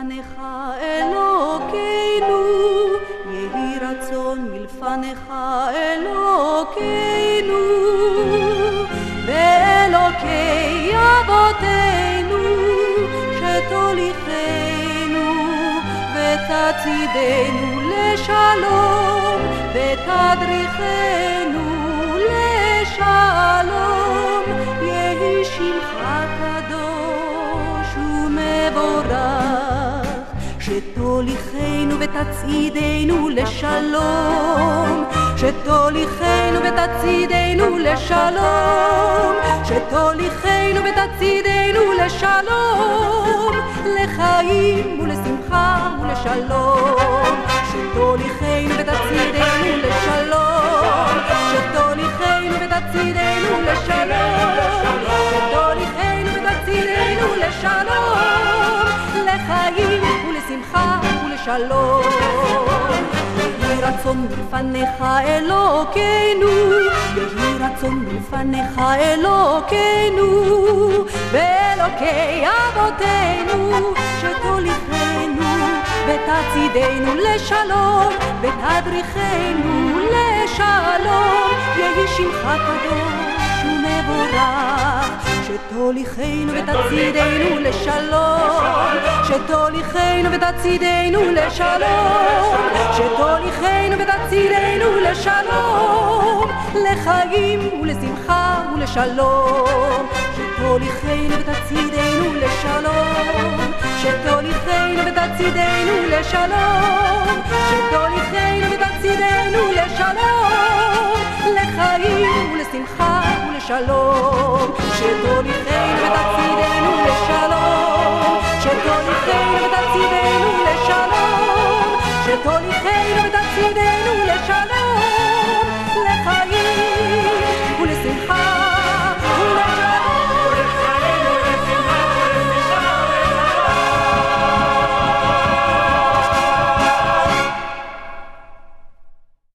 מלפניך אלוקינו, יהי רצון מלפניך אלוקינו, ואלוקי אבותינו שתוליכנו ותצעידנו לשלום ותדריכנו לשלום, יהי שמך קדוש ומבורך, שתוליכנו ותצעידנו לשלום, שתוליכנו ותצעידנו לשלום, שתוליכנו ותצעידנו לשלום, לחיים ולשמחה ולשלום, שתוליכנו ותצעידנו לשלום, שתוליכנו ותצעידנו לשלום, שתוליכנו ותצעידנו לשלום, לחיים ולשמחה ולשלום. יהי רצון מלפניך אלוקינו, יהי רצון מלפניך אלוקינו, ואלוקי אבותינו שתוליכנו ותצעידנו לשלום ותדריכנו לשלום, יהי שמך קדוש ומבורך, שתוליכנו ותצעידנו לשלום, שתוליכנו ותצעידנו לשלום, שתוליכנו ותצעידנו לשלום, לחיים ולשמחה ולשלום, שתוליכנו ותצעידנו לשלום, שתוליכנו ותצעידנו לשלום, שתוליכנו ותצעידנו לשלום, לחיים ולשמחה ולשלום, שתוליכנו ותצעידנו לשלום, שתוליכנו ותצעידנו לשלום, שתוליכנו ותצעידנו